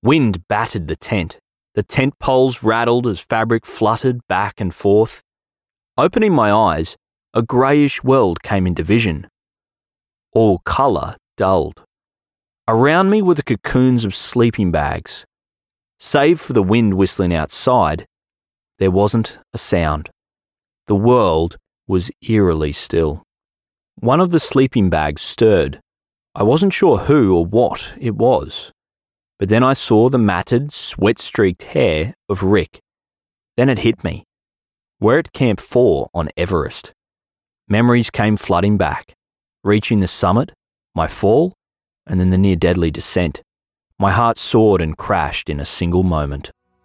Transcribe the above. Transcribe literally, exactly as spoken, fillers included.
Wind battered the tent. The tent poles rattled as fabric fluttered back and forth. Opening my eyes, a greyish world came into vision. All colour dulled. Around me were the cocoons of sleeping bags. Save for the wind whistling outside, there wasn't a sound. The world was eerily still. One of the sleeping bags stirred. I wasn't sure who or what it was. But then I saw the matted, sweat-streaked hair of Rick. Then it hit me. We're at Camp four on Everest. Memories came flooding back, reaching the summit, my fall, and then the near-deadly descent. My heart soared and crashed in a single moment.